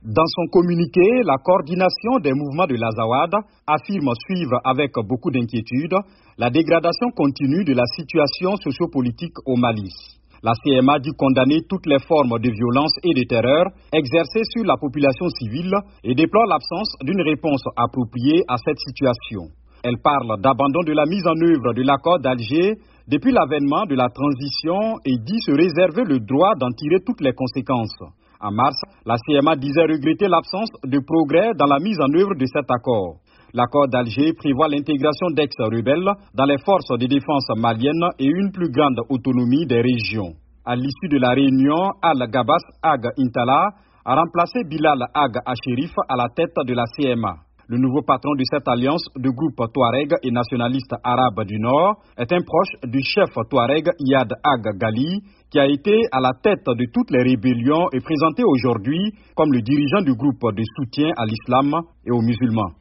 Dans son communiqué, la coordination des mouvements de l'Azawad affirme suivre avec beaucoup d'inquiétude la dégradation continue de la situation sociopolitique au Mali. La CMA dit condamner toutes les formes de violence et de terreur exercées sur la population civile et déplore l'absence d'une réponse appropriée à cette situation. Elle parle d'abandon de la mise en œuvre de l'accord d'Alger depuis l'avènement de la transition et dit se réserver le droit d'en tirer toutes les conséquences. En mars, la CMA disait regretter l'absence de progrès dans la mise en œuvre de cet accord. L'accord d'Alger prévoit l'intégration d'ex-rebelles dans les forces de défense maliennes et une plus grande autonomie des régions. À l'issue de la réunion, Al-Gabas Ag Intala a remplacé Bilal Ag Asherif à la tête de la CMA. Le nouveau patron de cette alliance de groupes Touareg et nationalistes arabes du Nord est un proche du chef Touareg Iyad Ag Gali, qui a été à la tête de toutes les rébellions et présenté aujourd'hui comme le dirigeant du groupe de soutien à l'islam et aux musulmans.